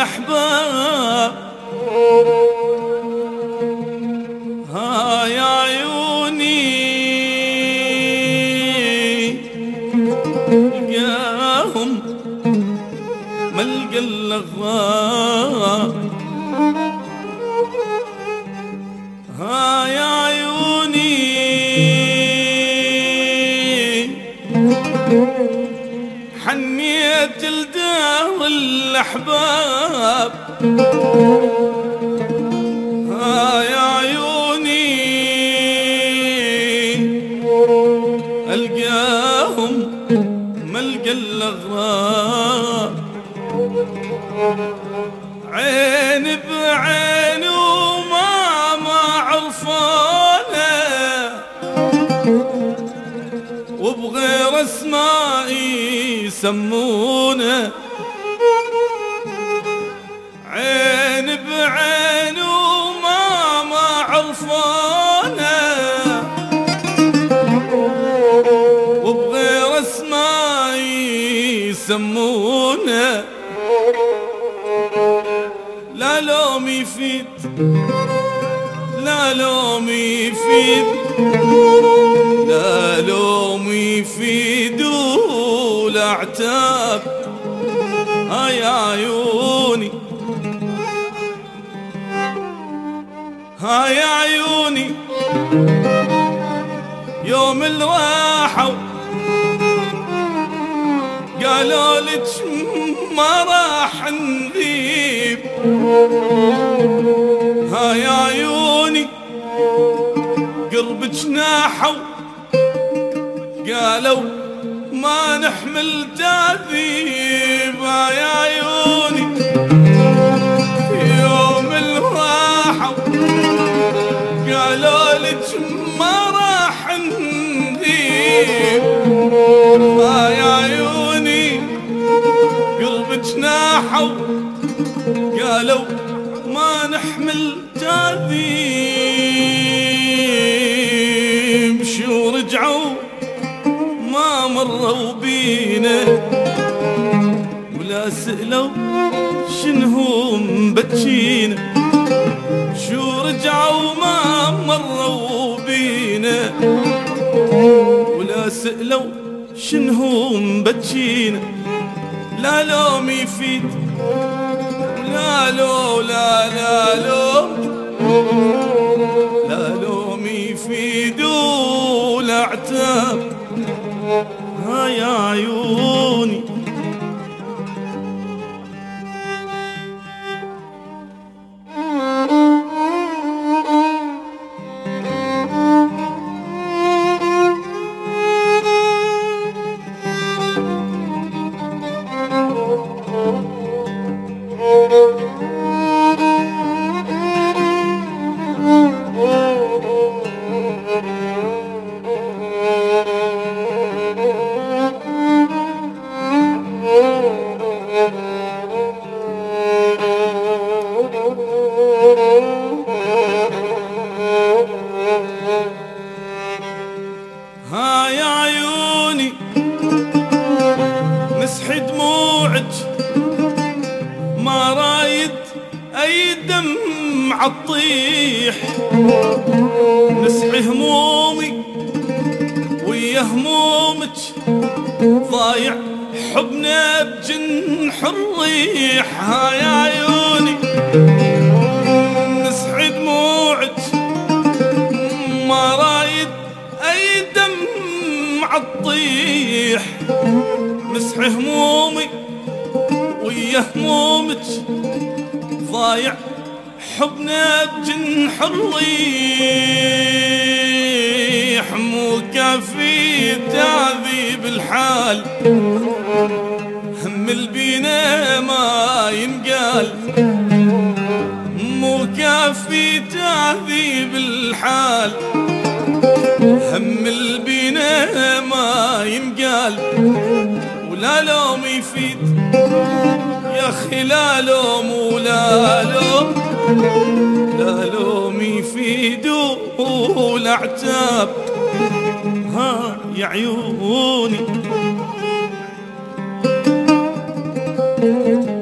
الأحباب. ها يا عيوني لقاهم ملقى الأغوار. ها يا عيوني حنيت لدار الأحباب. ها يا عيوني ألقاهم ملقى الأغراب. عين بعين وما عرفانه وبغير اسمائي يسمونه. عين بعين وما عرفانه وبغير اسمائي يسمونه. لا لوم يفيد لا لوم يفيد لا لوم يفيد ولا عتاب. ها يا عيوني ها يا عيوني يوم الراحة قالوا لك ما راح نغيب. ها يا عيوني قربك ناحوا قالوا ما نحمل تعذيب. ها يا عيوني يوم الراحة قالوا لك ما راح نغيب. ها يا عيوني قلبك ناحوا قالوا ما نحمل تعذيب. شو رجعوا ما مروا بينا ولا سألوا شنهم بتشينا. شو رجعوا ما مروا بينا ولا سألوا شنهم بتشينا. لا لوم يفيد لا لو لا لا لوم لا لوم يفيد ولا عتاب. ها يا عيوني ها يا عيوني مسح دموعك ما رايد اي دمعة تطيح. مسح همومي ويا همومك ضايع حبنا بجنح الريح. ها يا عيوني مسح دموعك ما رايد اي دمعة تطيح. مسح همومي ويا همومك ضايع حبنا بجنح الريح. مو كافي تعذيب الحال هم البينا ما ينقال. مو كافي تعذيب الحال هم البينا ما ينقال. ولا لوم يفيد يا اخي لا لوم ولا لوم لا لوم يفيد ولا عتاب. ها يا عيوني